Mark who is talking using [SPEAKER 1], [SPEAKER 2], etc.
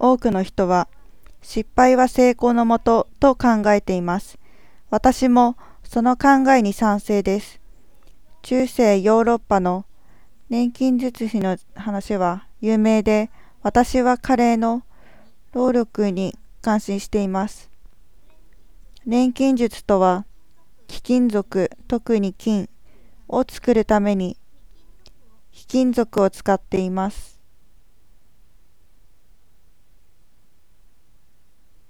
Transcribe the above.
[SPEAKER 1] 多くの人は、失敗は成功のもとと考えています。私もその考えに賛成です。中世ヨーロッパの年金術師の話は有名で、私は彼の労力に感心しています。錬金術とは、貴金属、特に金を作るために非金属を使っています。